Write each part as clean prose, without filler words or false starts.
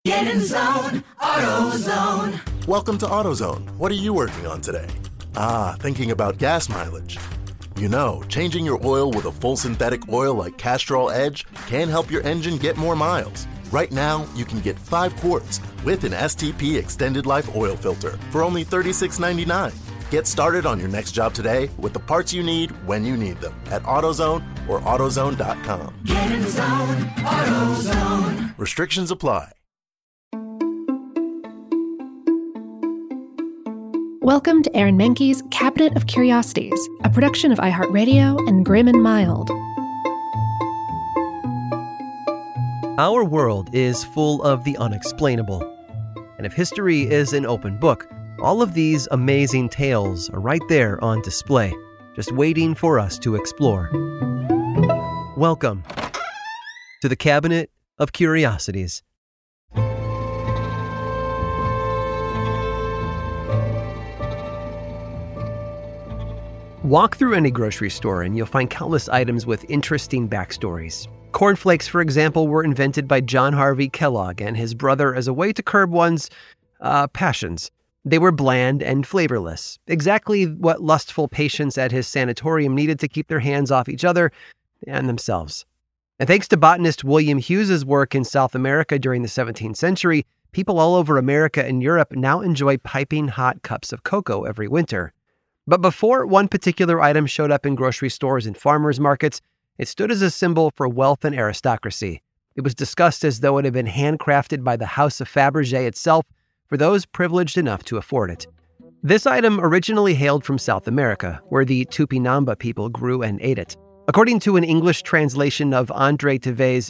Get in the zone, AutoZone. Welcome to AutoZone. What are you working on today? Thinking about gas mileage. You know, changing your oil with a full synthetic oil like Castrol Edge can help your engine get more miles. Right now, you can get 5 quarts with an STP Extended Life Oil Filter for only $36.99. Get started on your next job today with the parts you need when you need them at AutoZone or AutoZone.com. Get in the zone, AutoZone. Restrictions apply. Welcome to Aaron Mahnke's Cabinet of Curiosities, a production of iHeartRadio and Grim and Mild. Our world is full of the unexplainable. And if history is an open book, all of these amazing tales are right there on display, just waiting for us to explore. Welcome to the Cabinet of Curiosities. Walk through any grocery store and you'll find countless items with interesting backstories. Cornflakes, for example, were invented by John Harvey Kellogg and his brother as a way to curb one's passions. They were bland and flavorless, exactly what lustful patients at his sanatorium needed to keep their hands off each other and themselves. And thanks to botanist William Hughes's work in South America during the 17th century, people all over America and Europe now enjoy piping hot cups of cocoa every winter. But before one particular item showed up in grocery stores and farmers markets, it stood as a symbol for wealth and aristocracy. It was discussed as though it had been handcrafted by the House of Fabergé itself for those privileged enough to afford it. This item originally hailed from South America, where the Tupinamba people grew and ate it. According to an English translation of André Thevet's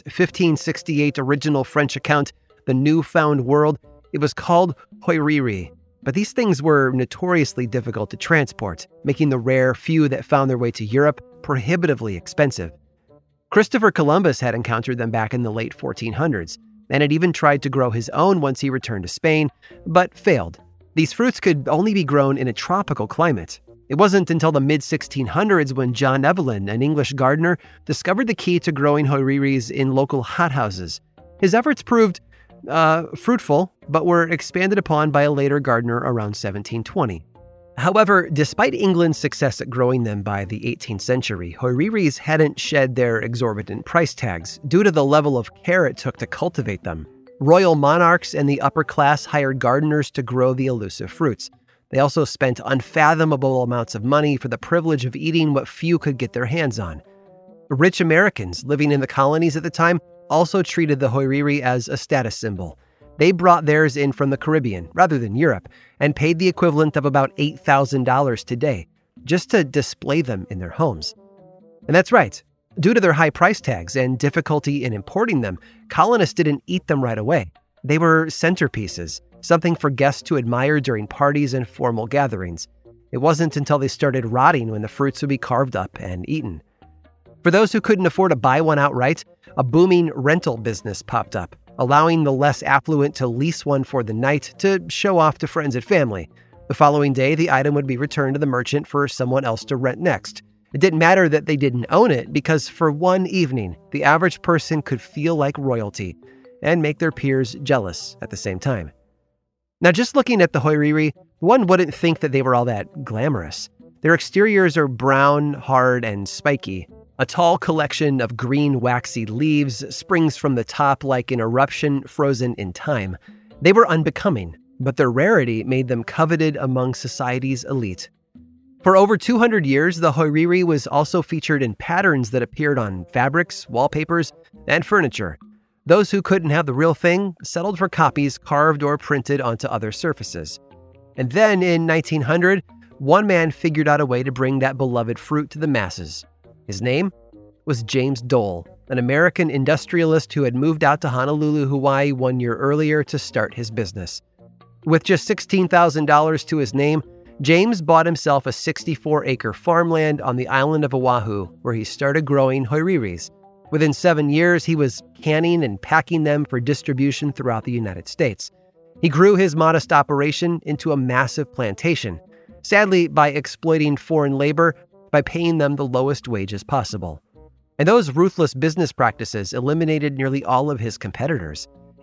1568 original French account, The New Found World, it was called hoiriri. But these things were notoriously difficult to transport, making the rare few that found their way to Europe prohibitively expensive. Christopher Columbus had encountered them back in the late 1400s, and had even tried to grow his own once he returned to Spain, but failed. These fruits could only be grown in a tropical climate. It wasn't until the mid-1600s when John Evelyn, an English gardener, discovered the key to growing hoiriris in local hothouses. His efforts proved fruitful, but were expanded upon by a later gardener around 1720. However, despite England's success at growing them by the 18th century, hoiriris hadn't shed their exorbitant price tags due to the level of care it took to cultivate them. Royal monarchs and the upper class hired gardeners to grow the elusive fruits. They also spent unfathomable amounts of money for the privilege of eating what few could get their hands on. Rich Americans living in the colonies at the time also treated the hoiriri as a status symbol. They brought theirs in from the Caribbean, rather than Europe, and paid the equivalent of about $8,000 today, just to display them in their homes. And that's right. Due to their high price tags and difficulty in importing them, colonists didn't eat them right away. They were centerpieces, something for guests to admire during parties and formal gatherings. It wasn't until they started rotting when the fruits would be carved up and eaten. For those who couldn't afford to buy one outright, a booming rental business popped up, allowing the less affluent to lease one for the night to show off to friends and family. The following day, the item would be returned to the merchant for someone else to rent next. It didn't matter that they didn't own it, because for one evening, the average person could feel like royalty and make their peers jealous at the same time. Now, just looking at the hoiriri, one wouldn't think that they were all that glamorous. Their exteriors are brown, hard, and spiky. A tall collection of green, waxy leaves springs from the top like an eruption frozen in time. They were unbecoming, but their rarity made them coveted among society's elite. For over 200 years, the hoiriri was also featured in patterns that appeared on fabrics, wallpapers, and furniture. Those who couldn't have the real thing settled for copies carved or printed onto other surfaces. And then in 1900, one man figured out a way to bring that beloved fruit to the masses. His name was James Dole, an American industrialist who had moved out to Honolulu, Hawaii 1 year earlier to start his business. With just $16,000 to his name, James bought himself a 64-acre farmland on the island of Oahu, where he started growing hoiriris. Within 7 years, he was canning and packing them for distribution throughout the United States. He grew his modest operation into a massive plantation, sadly by exploiting foreign labor by paying them the lowest wages possible. And those ruthless business practices eliminated nearly all of his competitors.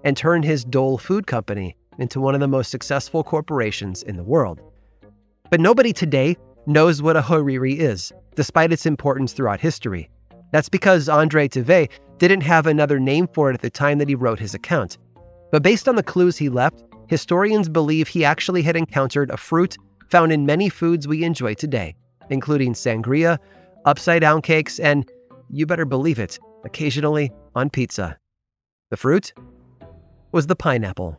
and turn his Dole Food Company into one of the most successful corporations in the world. But nobody today knows what a hariri is, despite its importance throughout history. That's because André Tevet didn't have another name for it at the time that he wrote his account. But based on the clues he left, historians believe he actually had encountered a fruit found in many foods we enjoy today, including sangria, upside-down cakes, and, you better believe it, occasionally on pizza. The fruit was the pineapple.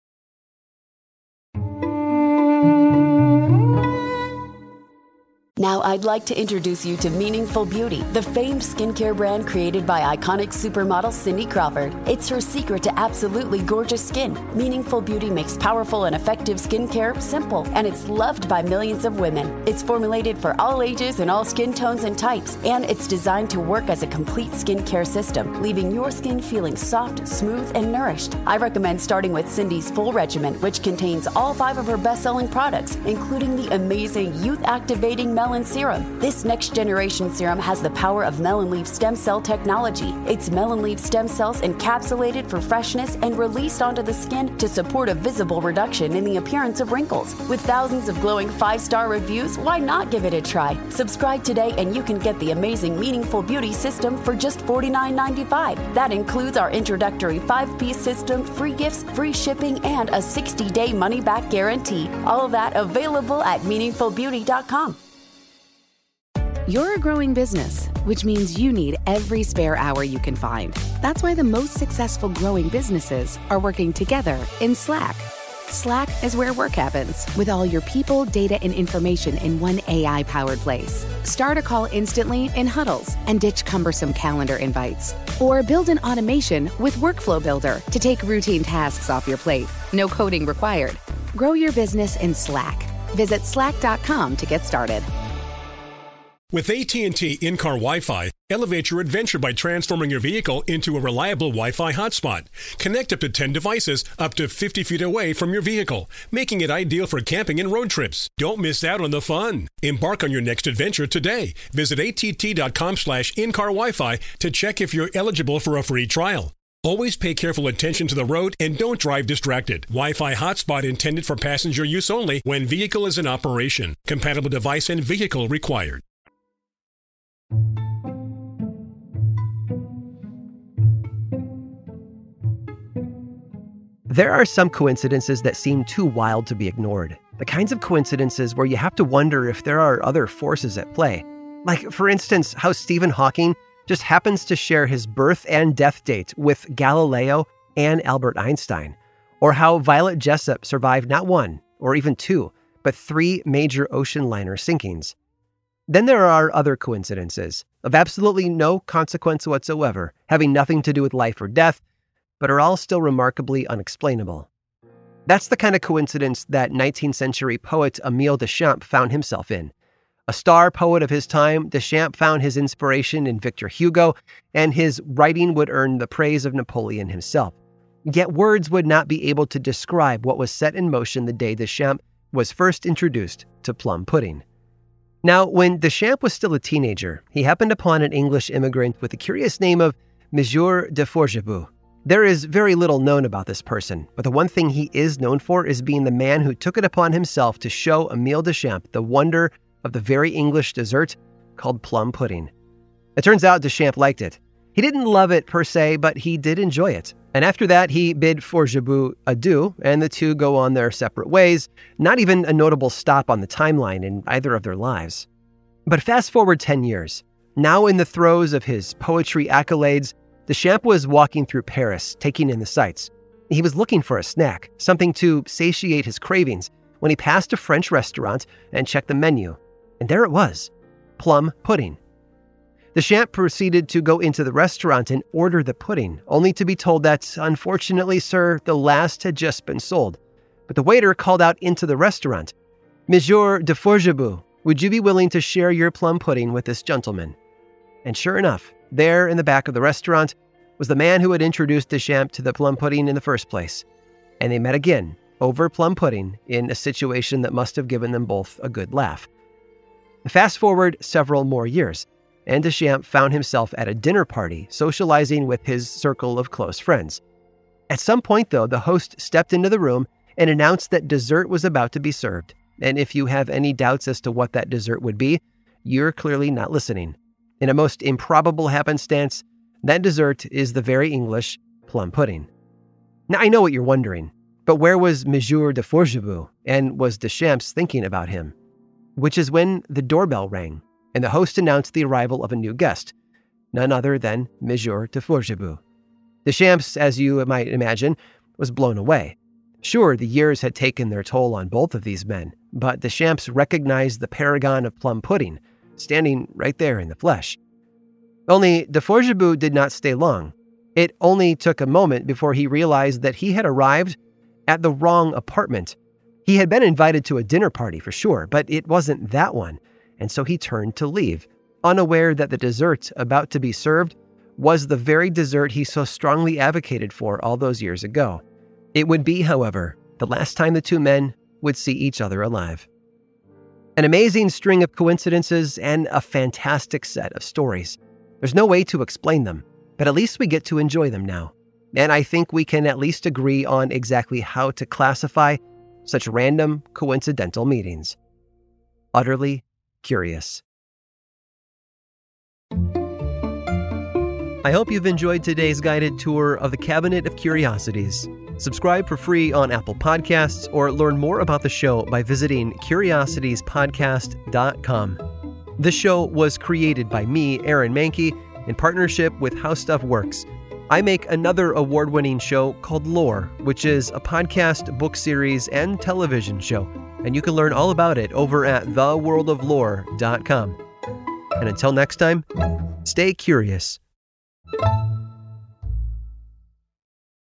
Now I'd like to introduce you to Meaningful Beauty, the famed skincare brand created by iconic supermodel Cindy Crawford. It's her secret to absolutely gorgeous skin. Meaningful Beauty makes powerful and effective skincare simple, and it's loved by millions of women. It's formulated for all ages and all skin tones and types, and it's designed to work as a complete skincare system, leaving your skin feeling soft, smooth, and nourished. I recommend starting with Cindy's full regimen, which contains all 5 of her best-selling products, including the amazing youth-activating Melon Serum. This next-generation serum has the power of melon leaf stem cell technology. It's melon leaf stem cells encapsulated for freshness and released onto the skin to support a visible reduction in the appearance of wrinkles. With thousands of glowing 5-star reviews, why not give it a try? Subscribe today and you can get the amazing Meaningful Beauty system for just $49.95. That includes our introductory 5-piece system, free gifts, free shipping, and a 60-day money-back guarantee. All of that available at meaningfulbeauty.com. You're a growing business, which means you need every spare hour you can find. That's why the most successful growing businesses are working together in Slack. Slack is where work happens, with all your people, data, and information in one AI-powered place. Start a call instantly in huddles and ditch cumbersome calendar invites. Or build an automation with Workflow Builder to take routine tasks off your plate. No coding required. Grow your business in Slack. Visit slack.com to get started. With AT&T in-car Wi-Fi, elevate your adventure by transforming your vehicle into a reliable Wi-Fi hotspot. Connect up to 10 devices up to 50 feet away from your vehicle, making it ideal for camping and road trips. Don't miss out on the fun. Embark on your next adventure today. Visit att.com/in-car Wi-Fi to check if you're eligible for a free trial. Always pay careful attention to the road and don't drive distracted. Wi-Fi hotspot intended for passenger use only when vehicle is in operation. Compatible device and vehicle required. There are some coincidences that seem too wild to be ignored. The kinds of coincidences where you have to wonder if there are other forces at play. Like, for instance, how Stephen Hawking just happens to share his birth and death date with Galileo and Albert Einstein. Or how Violet Jessup survived not 1, or even 2, but 3 major ocean liner sinkings. Then there are other coincidences, of absolutely no consequence whatsoever, having nothing to do with life or death, but are all still remarkably unexplainable. That's the kind of coincidence that 19th century poet Émile Deschamps found himself in. A star poet of his time, Deschamps found his inspiration in Victor Hugo, and his writing would earn the praise of Napoleon himself. Yet words would not be able to describe what was set in motion the day Deschamps was first introduced to plum pudding. Now, when Deschamps was still a teenager, he happened upon an English immigrant with the curious name of Monsieur de Forgebout. There is very little known about this person, but the one thing he is known for is being the man who took it upon himself to show Émile Deschamps the wonder of the very English dessert called plum pudding. It turns out Deschamps liked it. He didn't love it per se, but he did enjoy it. And after that, he bid Forgebout adieu, and the two go on their separate ways, not even a notable stop on the timeline in either of their lives. But fast forward 10 years. Now in the throes of his poetry accolades, Deschamps was walking through Paris, taking in the sights. He was looking for a snack, something to satiate his cravings, when he passed a French restaurant and checked the menu. And there it was, plum pudding. Deschamps proceeded to go into the restaurant and order the pudding, only to be told that, unfortunately, sir, the last had just been sold. But the waiter called out into the restaurant, Monsieur de Forgebout, would you be willing to share your plum pudding with this gentleman? And sure enough, there in the back of the restaurant was the man who had introduced Deschamps to the plum pudding in the first place. And they met again over plum pudding in a situation that must have given them both a good laugh. Fast forward several more years, and Deschamps found himself at a dinner party socializing with his circle of close friends. At some point, though, the host stepped into the room and announced that dessert was about to be served. And if you have any doubts as to what that dessert would be, you're clearly not listening. In a most improbable happenstance, that dessert is the very English plum pudding. Now, I know what you're wondering, but where was Monsieur de Forgebout, and was Deschamps thinking about him? Which is when the doorbell rang, and the host announced the arrival of a new guest, none other than Monsieur de Forgebout. Deschamps, as you might imagine, was blown away. Sure, the years had taken their toll on both of these men, but Deschamps recognized the paragon of plum pudding, standing right there in the flesh. Only de Forgebout did not stay long. It only took a moment before he realized that he had arrived at the wrong apartment. He had been invited to a dinner party for sure, but it wasn't that one, and so he turned to leave, unaware that the dessert about to be served was the very dessert he so strongly advocated for all those years ago. It would be, however, the last time the two men would see each other alive. An amazing string of coincidences and a fantastic set of stories. There's no way to explain them, but at least we get to enjoy them now. And I think we can at least agree on exactly how to classify such random, coincidental meetings. Utterly curious. I hope you've enjoyed today's guided tour of the Cabinet of Curiosities. Subscribe for free on Apple Podcasts or learn more about the show by visiting curiositiespodcast.com. This show was created by me, Aaron Mahnke, in partnership with How Stuff Works. I make another award-winning show called Lore, which is a podcast, book series, and television show, and you can learn all about it over at theworldoflore.com. And until next time, stay curious.